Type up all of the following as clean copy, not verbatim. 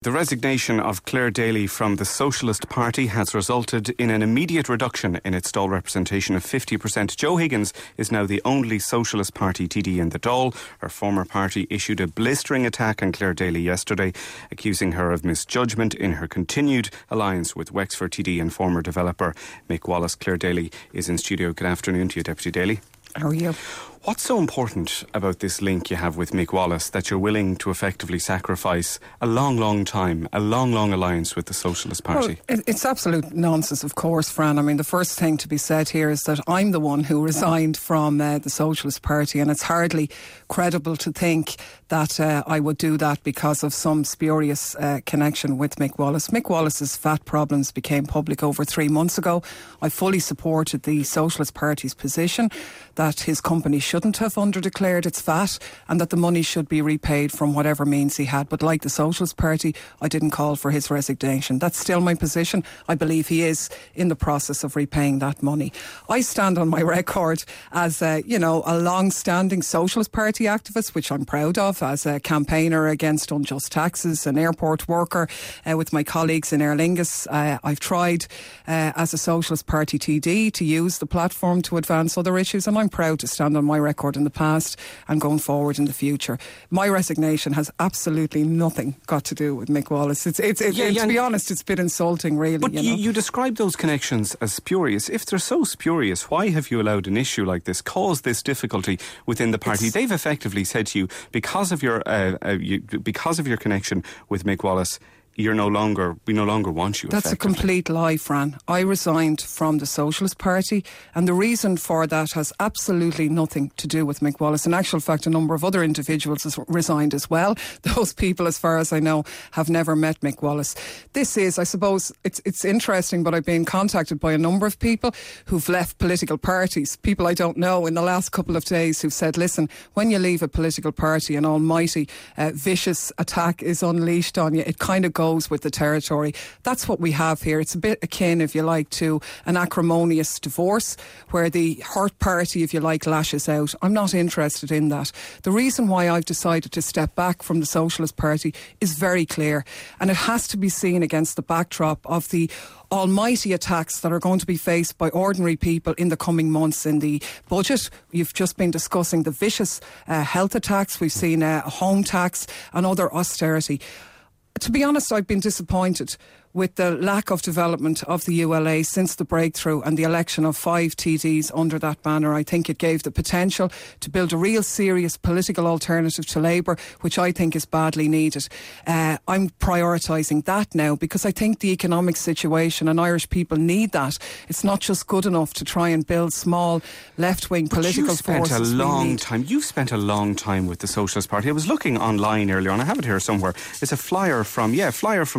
The resignation of Claire Daly from the Socialist Party has resulted in an immediate reduction in its Dáil representation of 50%. Joe Higgins is now the only Socialist Party TD in the Dáil. Her former party issued a blistering attack on Claire Daly yesterday, accusing her of misjudgment in her continued alliance with Wexford TD and former developer Mick Wallace. Claire Daly is in studio. Good afternoon to you, Deputy Daly. How are you? What's so important about this link you have with Mick Wallace that you're willing to effectively sacrifice a long alliance with the Socialist Party? Well, it's absolute nonsense, of course, Fran. I mean, the first thing to be said here is that I'm the one who resigned from the Socialist Party, and it's hardly credible to think that I would do that because of some spurious connection with Mick Wallace. Mick Wallace's VAT problems became public over 3 months ago. I fully supported the Socialist Party's position that his company shouldn't have underdeclared its VAT and that the money should be repaid from whatever means he had. But like the Socialist Party, I didn't call for his resignation. That's still my position. I believe he is in the process of repaying that money. I stand on my record as a long-standing Socialist Party activist, which I'm proud of, as a campaigner against unjust taxes, an airport worker with my colleagues in Aer Lingus. I've tried as a Socialist Party TD to use the platform to advance other issues, and I'm proud to stand on my record in the past and going forward in the future. My resignation has absolutely nothing got to do with Mick Wallace. To be honest, it's a bit insulting, really. But you describe those connections as spurious. If they're so spurious, why have you allowed an issue like this cause this difficulty within the party? They've effectively said to you, because of your connection with Mick Wallace, we no longer want you. That's a complete lie, Fran. I resigned from the Socialist Party, and the reason for that has absolutely nothing to do with Mick Wallace. In actual fact, a number of other individuals have resigned as well. Those people, as far as I know, have never met Mick Wallace. This is, I suppose, it's interesting, but I've been contacted by a number of people who've left political parties, people I don't know, in the last couple of days, who've said, listen, when you leave a political party, an almighty vicious attack is unleashed on you. It kind of goes with the territory. That's what we have here. It's a bit akin, if you like, to an acrimonious divorce where the hurt party, if you like, lashes out. I'm not interested in that. The reason why I've decided to step back from the Socialist Party is very clear, and it has to be seen against the backdrop of the almighty attacks that are going to be faced by ordinary people in the coming months. In the budget, you've just been discussing the vicious health attacks. We've seen a home tax and other austerity. To be honest, I've been disappointed with the lack of development of the ULA since the breakthrough and the election of 5 TDs under that banner. I think it gave the potential to build a real serious political alternative to Labour, which I think is badly needed. I'm prioritising that now because I think the economic situation and Irish people need that. It's not just good enough to try and build small left-wing political forces. You've spent a long time with the Socialist Party. I was looking online earlier on. I have it here somewhere. It's a flyer from the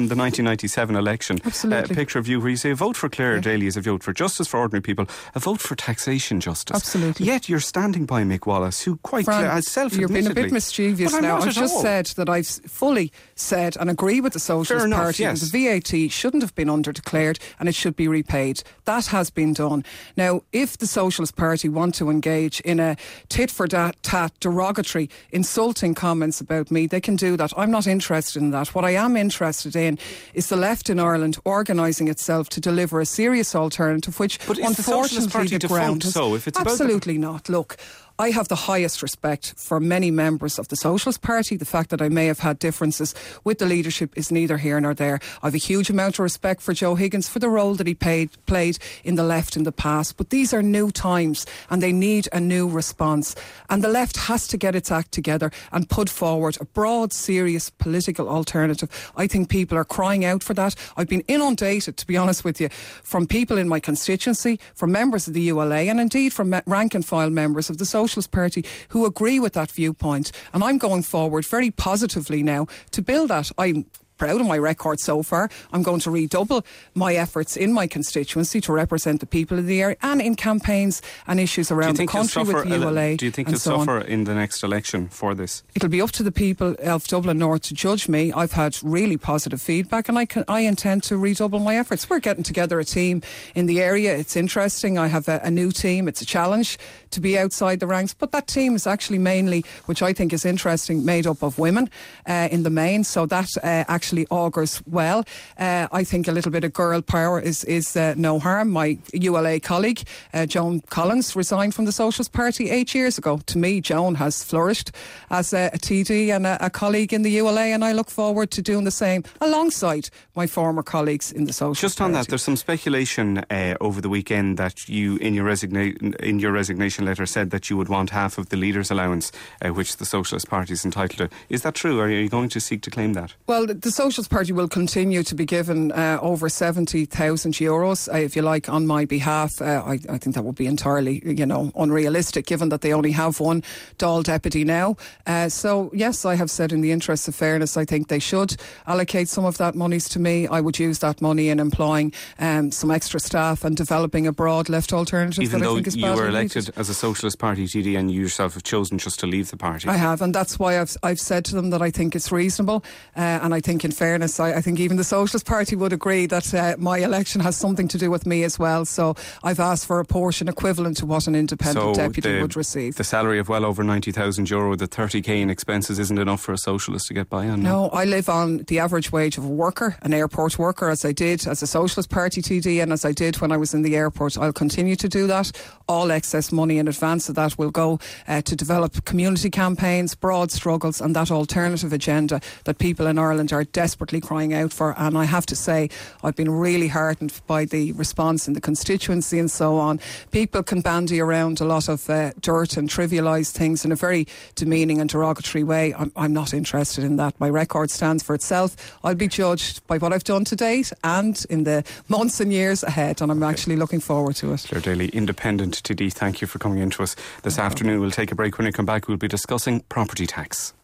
1997 election. Absolutely. A picture of you where you say a vote for Claire Daly is a vote for justice for ordinary people, a vote for taxation justice. Absolutely. Yet you're standing by Mick Wallace, who quite has self-admittedly... You're being a bit mischievous now. I've just said that I've fully said and agree with the Socialist Party that the VAT shouldn't have been underdeclared and it should be repaid. That has been done. Now, if the Socialist Party want to engage in a tit-for-tat, derogatory, insulting comments about me, they can do that. I'm not interested in that. What I am interested in is the left in Ireland organising itself to deliver a serious alternative, which unfortunately the ground has... Absolutely not. Look, I have the highest respect for many members of the Socialist Party. The fact that I may have had differences with the leadership is neither here nor there. I have a huge amount of respect for Joe Higgins for the role that he played in the left in the past. But these are new times and they need a new response. And the left has to get its act together and put forward a broad, serious political alternative. I think people are crying out for that. I've been inundated, to be honest with you, from people in my constituency, from members of the ULA and indeed from rank and file members of the Socialist Party who agree with that viewpoint, and I'm going forward very positively now to build that. I'm proud of my record so far. I'm going to redouble my efforts in my constituency to represent the people of the area and in campaigns and issues around the country with the ULA. Do you think you'll suffer in the next election for this? It'll be up to the people of Dublin North to judge me. I've had really positive feedback and I intend to redouble my efforts. We're getting together a team in the area. It's interesting. I have a new team. It's a challenge to be outside the ranks, but that team is actually mainly, which I think is interesting, made up of women in the main, so that actually actually augurs well. I think a little bit of girl power is no harm. My ULA colleague, Joan Collins, resigned from the Socialist Party 8 years ago. To me, Joan has flourished as a TD and a colleague in the ULA, and I look forward to doing the same alongside my former colleagues in the Socialist Party. Just on that, there's some speculation over the weekend that you, in your resignation letter, said that you would want half of the leader's allowance, which the Socialist Party is entitled to. Is that true? Are you going to seek to claim that? Well, the Socialist Party will continue to be given over 70,000 euros, if you like, on my behalf. I think that would be entirely, unrealistic, given that they only have one Dáil deputy now. So, yes, I have said in the interests of fairness, I think they should allocate some of that monies to me. I would use that money in employing some extra staff and developing a broad left alternative. Even that though I think is you were elected needed. as a Socialist Party TD and you yourself have chosen just to leave the party. I have, and that's why I've said to them that I think it's reasonable, and I think in fairness, I think even the Socialist Party would agree that my election has something to do with me as well. So I've asked for a portion equivalent to what an independent deputy would receive. The salary of well over 90,000 euro, the 30k in expenses isn't enough for a socialist to get by on. No, I live on the average wage of a worker, an airport worker, as I did as a Socialist Party TD and as I did when I was in the airport. I'll continue to do that. All excess money in advance of that will go to develop community campaigns, broad struggles and that alternative agenda that people in Ireland are desperately crying out for. And I have to say, I've been really heartened by the response in the constituency and so on. People can bandy around a lot of dirt and trivialise things in a very demeaning and derogatory way. I'm not interested in that. My record stands for itself. I'll be judged by what I've done to date and in the months and years ahead, and I'm actually looking forward to it. Claire Daly, Independent TD, thank you for coming in to us this afternoon. We'll take a break. When we come back, we'll be discussing property tax.